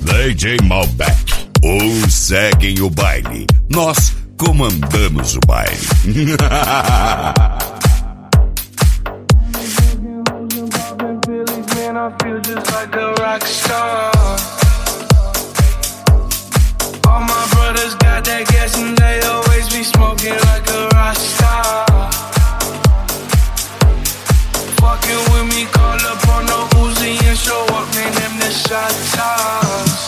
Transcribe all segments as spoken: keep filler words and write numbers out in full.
D J Malbec. Uns seguem o baile, nós comandamos o baile. I feel just like a rock star. All my brothers got that gas and they always be smoking like a rock star. Fucking with me, call up on the Uzi and show up, man, them the shot toss.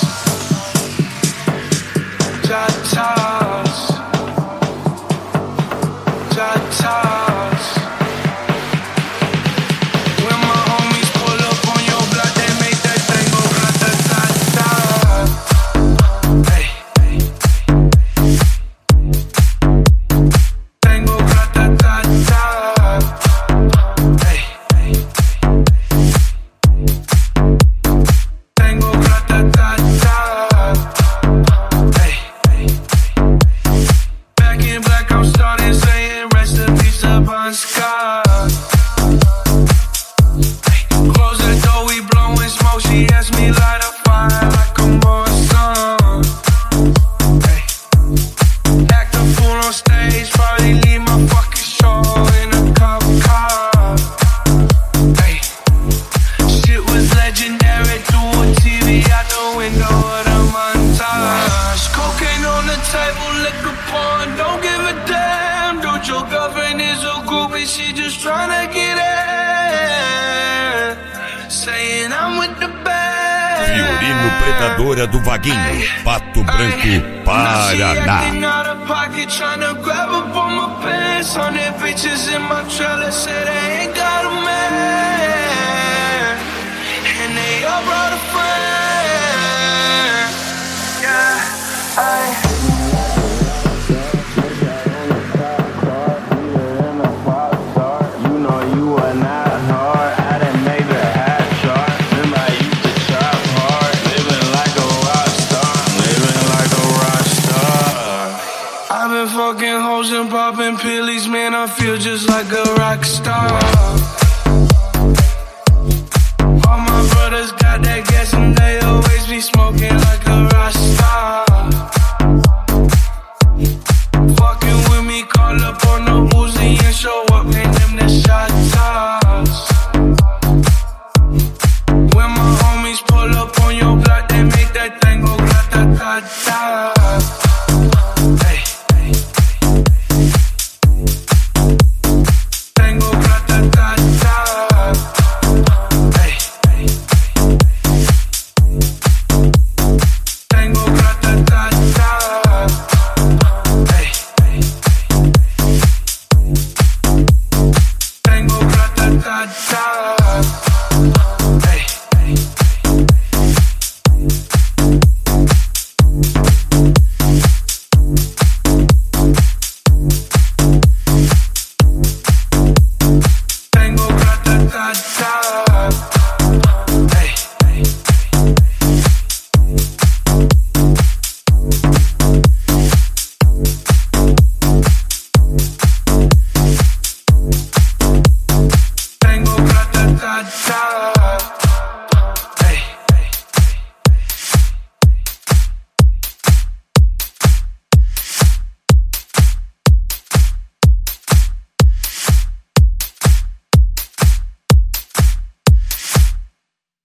Shot toss. Shot toss. When my homies pull up on your block, they make that thing go grata-ta-ta. Hey, hey, thing go grata-ta-ta. Hey, hey, thing go grata-ta-ta. Hey, hey. Back in black, I'm starting saying rest in peace to Bon Scott. Close the door, we blowing smoke. She asked me light a fire like I'm on sun. Hey. Act a fool on stage, probably leave my fucking show in a cop car. Hey. Shit was legendary through a T V out the window of the montage. Cocaine on the table, liquor porn, don't give a damn. Dude, your girlfriend is a groupie, she just tryna get in. Saying I'm with the band. Violino Predadora do Vaguinho, Pato Branco, Paraná. Out of pocket, tryna grab up on my pants. Hundred bitches in my trailer, say they ain't got a man, and they all brought a friend. Yeah, I. I've been fucking hoes and popping pillies, man, I feel just like a rock star.